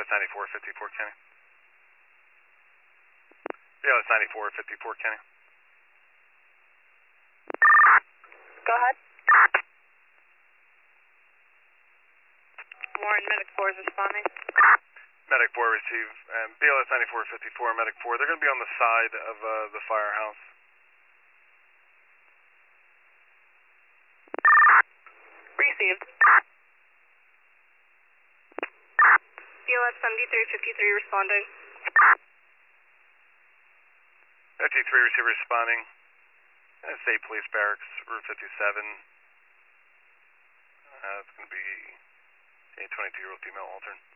BLS 94, 54 Kenny. BLS 94, 54 Kenny. Go ahead. Warren, Medic 4 is responding. Medic 4 receive. BLS 94, 54, Medic 4. They're going to be on the side of the firehouse. Received. BLS 73, 53 responding. 53 receiver responding. State Police Barracks, Route 57. It's going to be a 22-year-old female alternate.